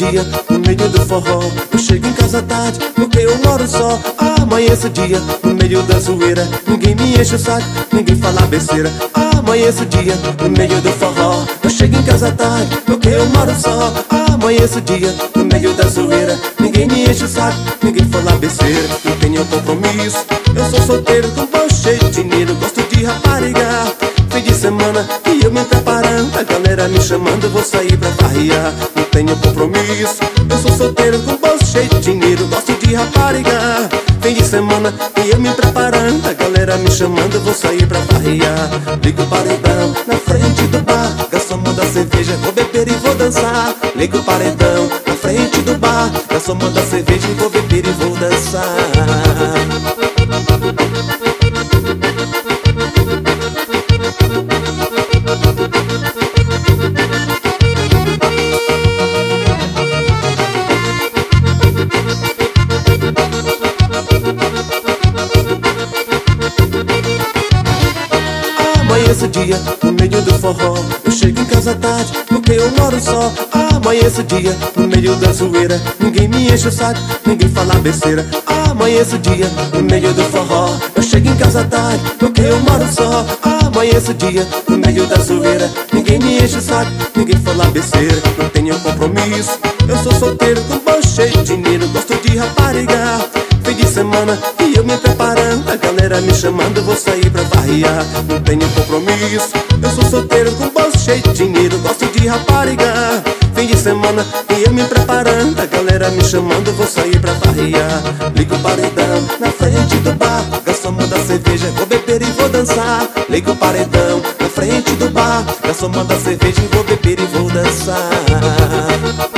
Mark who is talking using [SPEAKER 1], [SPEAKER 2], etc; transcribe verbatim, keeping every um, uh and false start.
[SPEAKER 1] dia, no meio do forró. Eu chego em casa tarde, porque eu moro só. Amanheço o dia, no meio da zoeira. Ninguém me enche o saco, ninguém fala besteira. Amanheço o dia, no meio do forró. Eu chego em casa tarde, porque eu moro só. Amanheço o dia, no meio da zoeira. Ninguém me enche o saco, ninguém fala besteira. Não tenho compromisso, eu sou solteiro com bolso cheio de dinheiro. Gosto de rapariga, fim de semana e eu me preparando. A galera me chamando, eu vou sair pra farrear. Não tenho compromisso, eu sou solteiro com bolso cheio de dinheiro. Gosto de rapariga, fim de semana e eu me preparando. A galera me chamando, eu vou sair pra farrear. Ligo o paredão na frente do bar, garçom manda cerveja, vou beber e vou dançar. Ligo o paredão na frente do bar, garçom manda cerveja e vou beber e vou dançar. Amanheço o dia, no meio do forró. Eu chego em casa tarde, porque eu moro só. Amanheço o dia, no meio da zoeira. Ninguém me enche o saco, ninguém fala besteira. Amanheço o dia, no meio do forró. Eu chego em casa tarde, porque eu moro só. Amanheço o dia, no meio da zoeira. Ninguém me enche o saco, ninguém fala besteira. Não tenho compromisso, eu sou solteiro com bolso cheio de dinheiro. Gosto de rapariga, fim de semana e eu me preparando. A galera me chamando, eu vou sair pra farrear. Não tenho compromisso, eu sou solteiro com bolso cheio de dinheiro. Gosto de rapariga, fim de semana e eu me preparando. A galera me chamando, eu vou sair pra farrear. Ligo o paredão na frente do bar, garçom manda cerveja, vou beber e vou dançar. Ligo o paredão na frente do bar, garçom manda cerveja e vou beber e vou dançar.